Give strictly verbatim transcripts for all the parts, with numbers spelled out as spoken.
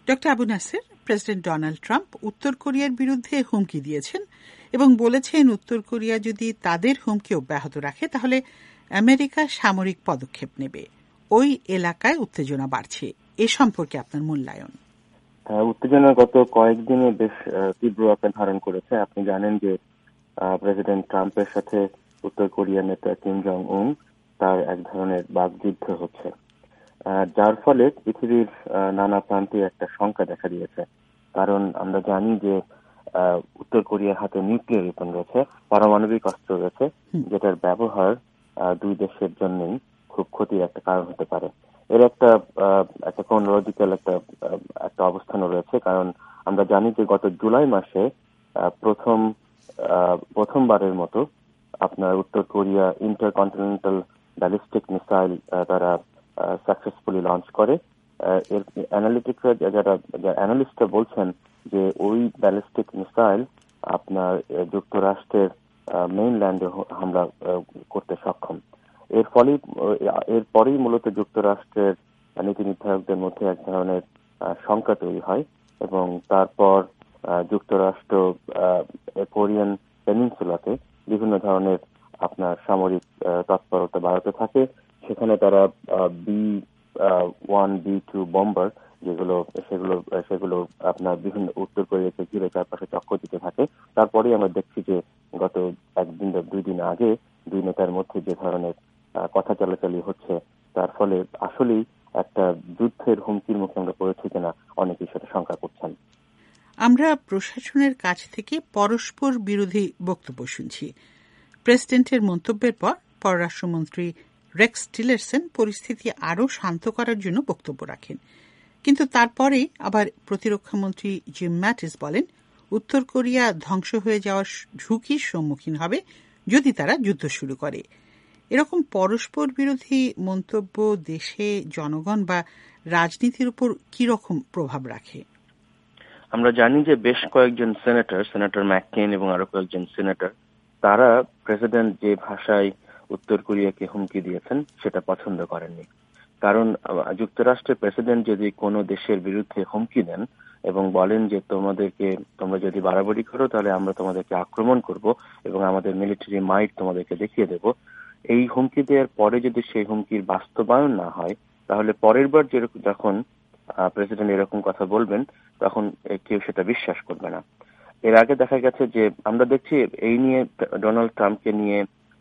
Doctor Abu Naser, president Donald Trump উত্তর কোরিয়ার বিরুদ্ধে হুমকি দিয়েছেন এবং বলেছেন উত্তর কোরিয়া যদি তাদের হুমকি অব্যাহত রাখে তাহলে আমেরিকা সামরিক পদক্ষেপ নেবে। ওই এলাকায় উত্তেজনা বাড়ছে। এ সম্পর্কে আপনার মূল্যায়ন? উত্তেজনা গত কয়েকদিনে বেশ তীব্র আকার ধারণ করেছে। আপনি জানেন যে প্রেসিডেন্ট ট্রাম্পের সাথে উত্তর কোরিয়ার নেতা কিম জং উন তার এক ধরনের বাকযুদ্ধ হচ্ছে, যার ফলে পৃথিবীর নানা প্রান্তে একটা শঙ্কা দেখা দিয়েছে। কারণ আমরা জানি যে উত্তর কোরিয়ার হাতে নিউক্লিয়ার ওয়েপন রয়েছে, পারমাণবিক অস্ত্র রয়েছে, যেটার ব্যবহার দুই দেশের জন্যই খুব ক্ষতির একটা কারণ হতে পারে। এর একটা একটা ক্রোনোলজিক্যাল একটা একটা অবস্থানও রয়েছে। কারণ আমরা জানি যে গত জুলাই মাসে প্রথম প্রথমবারের মতো আপনার উত্তর কোরিয়া ইন্টারকন্টিনেন্টাল ব্যালিস্টিক মিসাইল তারা সাকসেসফুলি লঞ্চ করে। এর অ্যানালিটিকরা যারা অ্যানালিস্টরা বলছেন যে ওই ব্যালিস্টিক মিসাইল আপনার যুক্তরাষ্ট্রের মেইনল্যান্ডে হামলা করতে সক্ষম। এর ফলে এর পরেই মূলত যুক্তরাষ্ট্রের নীতি নির্ধারকদের মধ্যে এক ধরনের শঙ্কা তৈরি হয় এবং তারপর যুক্তরাষ্ট্র কোরিয়ান পেনিনসুলাতে বিভিন্ন ধরনের আপনার সামরিক তৎপরতা বাড়াতে থাকে। সেখানে তারা B one B two bomber যেগুলো সেগুলো সেগুলো আপনার বিভিন্ন উত্তর কোরিয়াকে ঘিরে চারপাশে চক্কর দিতে থাকে। তারপরেই আমরা দেখছি যে গত একদিন বা দুই দিন আগে দুই নেতার মধ্যে যে ধরনের কথা চালাচালি হচ্ছে, তার ফলে আসলেই একটা যুদ্ধের হুমকির মুখে আমরা পড়েছি কিনা অনেকেই সেটা শঙ্কা করছেন। আমরা প্রশাসনের কাছ থেকে পরস্পর বিরোধী বক্তব্য শুনছি। প্রেসিডেন্টের মন্তব্যের পর পররাষ্ট্রমন্ত্রী রেক্স টিলারসন পরিস্থিতি আরও শান্ত করার জন্য বক্তব্য রাখেন, কিন্তু তারপরেই আবার প্রতিরক্ষামন্ত্রী জিম ম্যাটিস বলেন উত্তর কোরিয়া ধ্বংস হয়ে যাওয়ার ঝুঁকির সম্মুখীন হবে যদি তারা যুদ্ধ শুরু করে। এরকম পরস্পর বিরোধী মন্তব্য দেশে জনগণ বা রাজনীতির উপর কি রকম প্রভাব রাখে? আমরা জানি যে বেশ কয়েকজন সেনেটর, সেনেটর ম্যাককেইন এবং আরো কয়েকজন সেনেটর, তারা প্রেসিডেন্ট যে ভাষায় উত্তর কোরিয়াকে হুমকি দিয়েছেন সেটা পছন্দ করেননি। কারণ যুক্তরাষ্ট্রের প্রেসিডেন্ট যদি কোনো দেশের বিরুদ্ধে হুমকি দেন এবং বলেন যে তোমাদেরকে তোমরা যদি বাড়াবাড়ি করো তাহলে আমরা তোমাদেরকে আক্রমণ করব এবং আমাদের মিলিটারি মাইট তোমাদেরকে দেখিয়ে দেব, এই হুমকি দেওয়ার পরে যদি সেই হুমকির বাস্তবায়ন না হয় তাহলে পরের বার যেরকম যখন প্রেসিডেন্ট এরকম কথা বলবেন তখন কেউ সেটা বিশ্বাস করবে না। এর আগে দেখা গেছে যে আমরা দেখছি এই নিয়ে ডোনাল্ড ট্রাম্পকে নিয়ে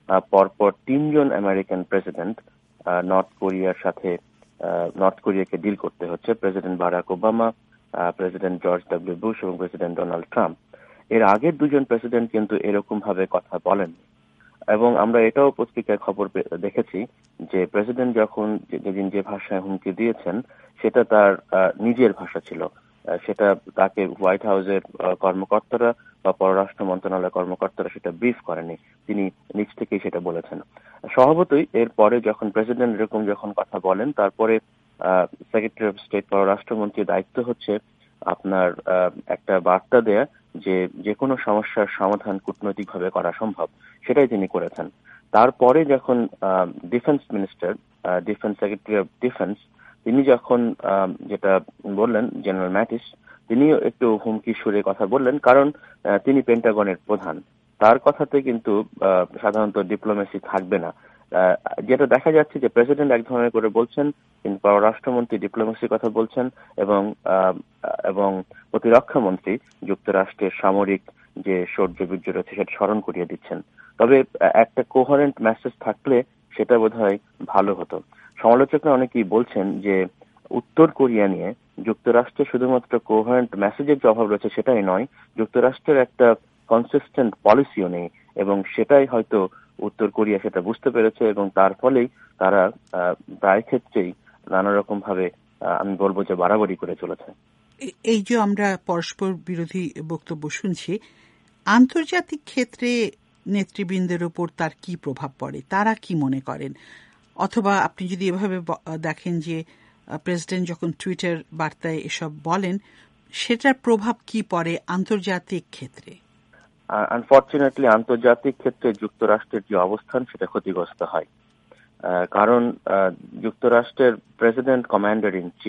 পরপর তিনজন আমেরিকান প্রেসিডেন্ট নর্থ কোরিয়ার সাথে নর্থ কোরিয়াকে ডিল করতে হচ্ছে। President Barack Obama, president George W Bush এবং প্রেসিডেন্ট ডোনাল্ড ট্রাম্প। এর আগের দুজন প্রেসিডেন্ট কিন্তু এরকম ভাবে কথা বলেননি এবং আমরা এটাও পত্রিকায় খবর দেখেছি যে প্রেসিডেন্ট যখন যেদিন যে ভাষায় হুমকি দিয়েছেন সেটা তার নিজের ভাষা ছিল, সেটা তাকে হোয়াইট হাউসের কর্মকর্তারা বা পররাষ্ট্র মন্ত্রণালয়ের কর্মকর্তারা সেটা ব্রিফ করেনি, তিনি নিজ থেকেই সেটা বলেছেন। স্বভাবতই এরপরে যখন প্রেসিডেন্ট এরকম যখন কথা বলেন তারপরে সেক্রেটারি অফ স্টেট পররাষ্ট্রমন্ত্রীর দায়িত্ব হচ্ছে আপনার একটা বার্তা দেয়া যে যে কোনো সমস্যার সমাধান কূটনৈতিকভাবে করা সম্ভব, সেটাই তিনি করেছেন। তারপরে যখন defence minister, defence secretary of defence, তিনি যখন যেটা বললেন জেনারেল ম্যাটিস, তিনিও একটু হুমকি সুরে কথা বললেন, কারণ তিনি পেন্টাগনের প্রধান, তার কথাতে কিন্তু সাধারণত ডিপ্লোমেসি থাকবে না। যেটা দেখা যাচ্ছে যে প্রেসিডেন্ট এক ধরনের করে বলছেন কিন্তু পররাষ্ট্রমন্ত্রী ডিপ্লোমেসির কথা বলছেন এবং এবং প্রতিরক্ষা মন্ত্রী যুক্তরাষ্ট্রের সামরিক যে শৌর্য বীর্য রয়েছে সেটা স্মরণ করিয়ে দিচ্ছেন। তবে একটা কোহারেন্ট মেসেজ থাকলে সেটা বোধহয় ভালো হতো। সমালোচকরা অনেকেই বলছেন যে উত্তর কোরিয়া নিয়ে যুক্তরাষ্ট্রের শুধুমাত্র কোহারেন্ট মেসেজের যে অভাব রয়েছে সেটাই নয়, যুক্তরাষ্ট্রের একটা কনসিস্টেন্ট পলিসিও নেই এবং সেটাই হয়তো উত্তর কোরিয়া সেটা বুঝতে পেরেছে এবং তার ফলেই তারা প্রায় ক্ষেত্রেই নানা রকম ভাবে আমি বলবো যে বাড়াবাড়ি করে চলেছে। এই যে আমরা পরস্পর বিরোধী বক্তব্য শুনছি, আন্তর্জাতিক ক্ষেত্রে নেতৃবৃন্দের উপর তার কি প্রভাব পড়ে, তারা কি মনে করেন? অথবা আপনি যদি এভাবে দেখেন যে প্রেসিডেন্ট যখন টুইটার বার্তায় এসব বলেন সেটার প্রভাব কি পড়ে আন্তর্জাতিক ক্ষেত্রে? আনফরচুনেটলি আন্তর্জাতিক ক্ষেত্রে যুক্তরাষ্ট্রের যে অবস্থান সেটা ক্ষতিগ্রস্ত হয়, কারণ যুক্তরাষ্ট্রের প্রেসিডেন্ট কমান্ডার ইন চিফ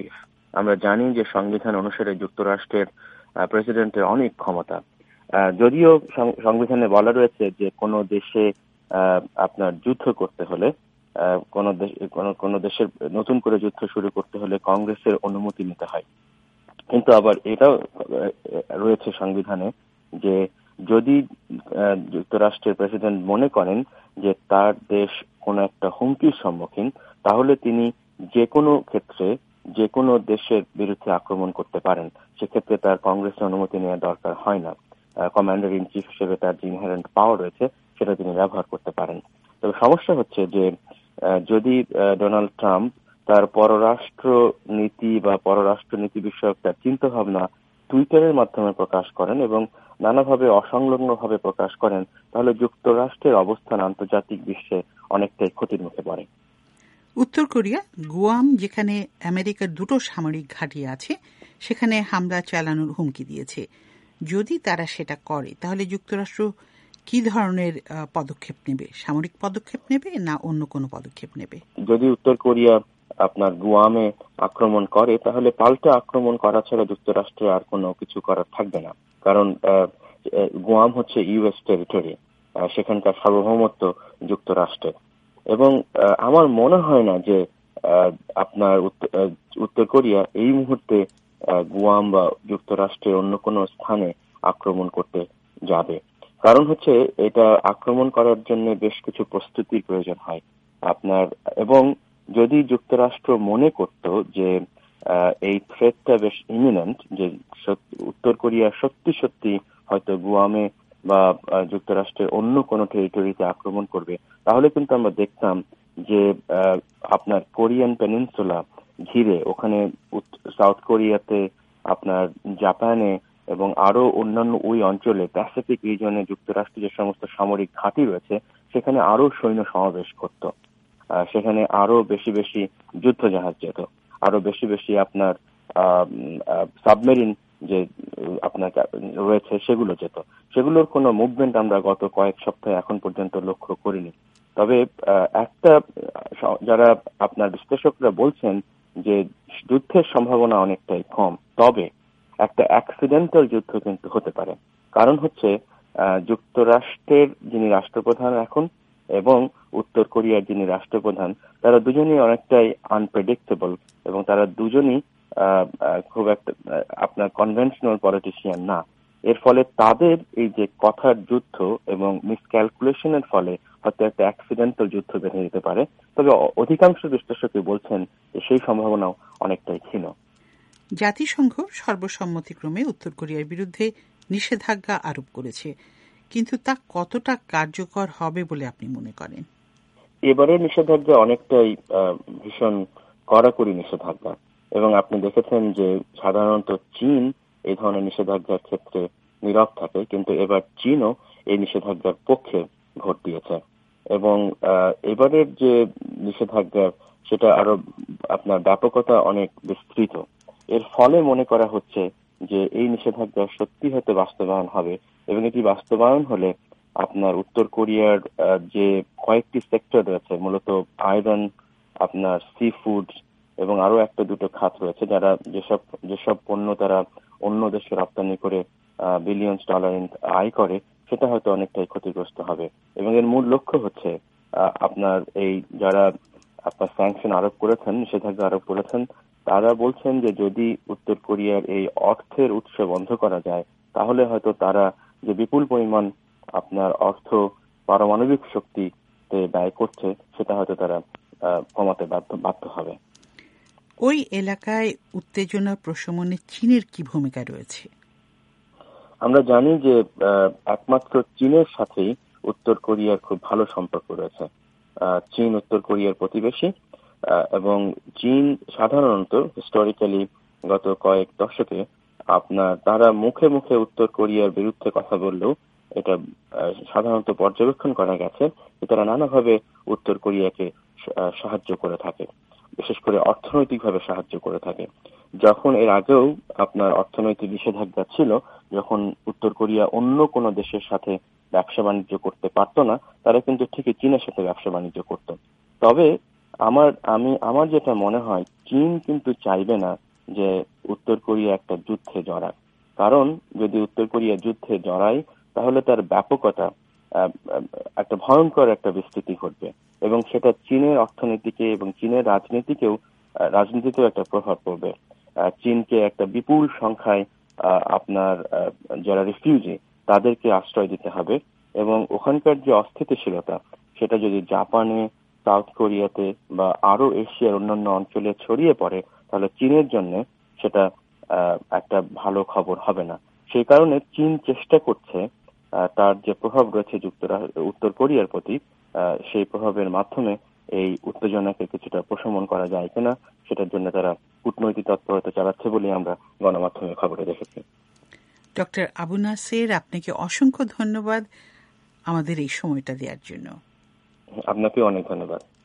আমরা জানি যে সংবিধান অনুসারে যুক্তরাষ্ট্রের প্রেসিডেন্টের অনেক ক্ষমতা। যদিও সংবিধানে বলা রয়েছে যে কোনো দেশে আপনার যুদ্ধ করতে হলে, কোন দেশ কোন দেশের নতুন করে যুদ্ধ শুরু করতে হলে কংগ্রেসের অনুমতি নিতে হয়, কিন্তু আবার এটাও রয়েছে সংবিধানে যে যদি যুক্তরাষ্ট্রের প্রেসিডেন্ট মনে করেন যে তার দেশ কোন একটা হুমকির সম্মুখীন, তাহলে তিনি যে কোনো ক্ষেত্রে যে কোনো দেশের বিরুদ্ধে আক্রমণ করতে পারেন। সেক্ষেত্রে তার কংগ্রেসের অনুমতি নেওয়া দরকার হয় না। কমান্ডার ইন চিফ হিসেবে তার যে ইনহেরেন্ট পাওয়ার রয়েছে সেটা তিনি ব্যবহার করতে পারেন। তবে সমস্যা হচ্ছে যে যদি ডোনাল্ড ট্রাম্প তার পররাষ্ট্র নীতি বা পররাষ্ট্র নীতি বিষয়ক তার চিন্তা ভাবনা টুইটারের মাধ্যমে প্রকাশ করেন এবং নানাভাবে অসংলগ্নভাবে প্রকাশ করেন, তাহলে যুক্তরাষ্ট্রের অবস্থান আন্তর্জাতিক বিশ্বে অনেকটাই ক্ষতির মুখে পড়ে। উত্তর কোরিয়া গুয়াম, যেখানে আমেরিকার দুটো সামরিক ঘাঁটি আছে, সেখানে হামলা চালানোর হুমকি দিয়েছে। যদি তারা সেটা করে তাহলে যুক্তরাষ্ট্র কি ধরনের পদক্ষেপ নেবে? সামরিক পদক্ষেপ নেবে না অন্য কোনো পদক্ষেপ নেবে? যদি উত্তর কোরিয়া আপনার গুয়ামে আক্রমণ করে তাহলে পাল্টা আক্রমণ করা ছাড়া যুক্তরাষ্ট্রে আর কোনো কিছু করার থাকবে না। কারণ গুয়াম হচ্ছে ইউএস টেরিটরি, সেখানকার সার্বভৌমত্ব যুক্তরাষ্ট্রের। এবং আমার মনে হয় না যে আপনার উত্তর কোরিয়া এই মুহূর্তে গুয়াম বা যুক্তরাষ্ট্রের অন্য কোনো স্থানে আক্রমণ করতে যাবে। কারণ হচ্ছে এটা আক্রমণ করার জন্য বেশ কিছু প্রস্তুতির প্রয়োজন হয় আপনার। এবং যদি যুক্তরাষ্ট্র মনে করত যে এই থ্রেটটা বেশ ইমিনেন্ট, যে উত্তর কোরিয়া সত্যি সত্যি হয়তো গুয়ামে বা যুক্তরাষ্ট্রের অন্য কোনো টেরিটরিতে আক্রমণ করবে, তাহলে কিন্তু আমরা দেখতাম যে আপনার কোরিয়ান পেনিনসুলা ঘিরে ওখানে সাউথ কোরিয়াতে, আপনার জাপানে এবং আরো অন্যান্য ওই অঞ্চলে প্যাসিফিক রিজনে যুক্তরাষ্ট্রের যে সমস্ত সামরিক ঘাঁটি রয়েছে সেখানে আরো সৈন্য সমাবেশ করত। সেখানে আরো বেশি বেশি যুদ্ধ জাহাজ যেত, আরো বেশি বেশি আপনার সাবমেরিন যে আপনার রয়েছে সেগুলো যেত। সেগুলোর কোনো মুভমেন্ট আমরা গত কয়েক সপ্তাহে এখন পর্যন্ত লক্ষ্য করিনি। তবে একটা যারা আপনার বিশ্লেষকরা বলছেন যে যুদ্ধের সম্ভাবনা অনেকটাই কম, তবে একটা অ্যাক্সিডেন্টাল যুদ্ধ কিন্তু হতে পারে। কারণ হচ্ছে যুক্তরাষ্ট্রের যিনি রাষ্ট্রপ্রধান এখন এবং উত্তর কোরিয়ার যিনি রাষ্ট্রপ্রধান, তারা দুজনেই অনেকটাই আনপ্রেডিক্টেবল এবং তারা দুজনই খুব একটা আপনার কনভেনশনাল পলিটিশিয়ান না। এর ফলে তাদের এই যে কথার যুদ্ধ এবং মিসক্যালকুলেশনের ফলে হয়তো একটা অ্যাক্সিডেন্টাল যুদ্ধ বেঁধে যেতে পারে। তবে অধিকাংশ বিশ্লেষকই বলছেন যে সেই সম্ভাবনাও অনেকটাই ক্ষীণ। জাতিসংঘ সর্বসম্মতিক্রমে উত্তর কোরিয়ার বিরুদ্ধে নিষেধাজ্ঞা আরোপ করেছে, কিন্তু তা কতটা কার্যকর হবে বলে আপনি মনে করেন? এবারের নিষেধাজ্ঞা অনেকটাই ভীষণ কড়াকড়ি নিষেধাজ্ঞা এবং আপনি দেখেছেন যে সাধারণত চীন এই ধরনের নিষেধাজ্ঞার ক্ষেত্রে নীরব থাকে, কিন্তু এবার চীনও এই নিষেধাজ্ঞার পক্ষে ভোট দিয়েছে। এবং এবারের যে নিষেধাজ্ঞা সেটা আরো আপনার ব্যাপকতা অনেক বিস্তৃত। এর ফলে মনে করা হচ্ছে যে এই নিষেধাজ্ঞা সত্যি হয়তো বাস্তবায়ন হবে এবং এটি বাস্তবায়ন হলে আপনার উত্তর কোরিয়ার যে কয়েকটি সেক্টর রয়েছে, মূলত আয়রন, আপনার সি ফুড এবং আরো একটা দুটো খাত রয়েছে, যারা যেসব যেসব পণ্য তারা অন্য দেশে রপ্তানি করে বিলিয়নস ডলার আয় করে, সেটা হয়তো অনেকটাই ক্ষতিগ্রস্ত হবে। এবং এর মূল লক্ষ্য হচ্ছে আপনার এই যারা আপনার স্যাংশন আরোপ করেছেন, নিষেধাজ্ঞা আরোপ করেছেন, তারা বলছেন যে যদি উত্তর কোরিয়ার এই অর্থের উৎস বন্ধ করা যায় তাহলে হয়তো তারা যে বিপুল পরিমাণ আপনার অর্থ পারমাণবিক শক্তিতে ব্যয় করছে সেটা হয়তো তারা কমাতে বাধ্য বাধ্য হবে। ওই এলাকায় উত্তেজনা প্রশমনে চীনের কি ভূমিকা রয়েছে? আমরা জানি যে একমাত্র চীনের সাথেই উত্তর কোরিয়ার খুব ভালো সম্পর্ক রয়েছে। চীন উত্তর কোরিয়ার প্রতিবেশী এবং চীন সাধারণত হিস্টোরিক্যালি গত কয়েক দশকে আপনার তারা মুখে মুখে উত্তর কোরিয়ার বিরুদ্ধে কথা বললেও এটা সাধারণত পর্যবেক্ষণ করা গেছে যে তারা নানাভাবে উত্তর কোরিয়াকে সাহায্য করে থাকে, বিশেষ করে অর্থনৈতিকভাবে সাহায্য করে থাকে। যখন এর আগেও আপনার অর্থনৈতিক নিষেধাজ্ঞা ছিল, যখন উত্তর কোরিয়া অন্য কোনো দেশের সাথে ব্যবসা বাণিজ্য করতে পারত না, তারা কিন্তু ঠিকই চীনের সাথে ব্যবসা বাণিজ্য করত। তবে আমার আমি আমার যেটা মনে হয়, চীন কিন্তু চাইবে না যে উত্তর কোরিয়া একটা যুদ্ধে জড়ায়। কারণ যদি উত্তর কোরিয়া যুদ্ধে জড়ায় তাহলে তার ব্যাপকতা একটা ভয়ঙ্কর একটা বিস্তৃতি ঘটবে এবং সেটা চীনের অর্থনীতিকে এবং চীনের রাজনীতিকেও রাজনীতিতেও একটা প্রভাব পড়বে। চীনকে একটা বিপুল সংখ্যায় আপনার যারা রিফিউজি তাদেরকে আশ্রয় দিতে হবে এবং ওখানকার যে অস্থিতিশীলতা সেটা যদি জাপানে, সাউথ কোরিয়াতে বা আরো এশিয়ার অন্যান্য অঞ্চলে ছড়িয়ে পড়ে তাহলে চীনের জন্য সেটা একটা ভালো খবর হবে না। সেই কারণে চীন চেষ্টা করছে তার যে প্রভাব রয়েছে যুক্তরাষ্ট্র উত্তর কোরিয়ার প্রতি সেই প্রভাবের মাধ্যমে এই উত্তেজনাকে কিছুটা প্রশমন করা যায় কিনা সেটার জন্য তারা কূটনৈতিক তৎপরতা চালাচ্ছে বলে আমরা গণমাধ্যমে খবরে দেখেছি। ডক্টর আবু নাসের, আপনাকে অসংখ্য ধন্যবাদ আমাদের এই সময়টা দেওয়ার জন্য। আপনাকেও অনেক ধন্যবাদ।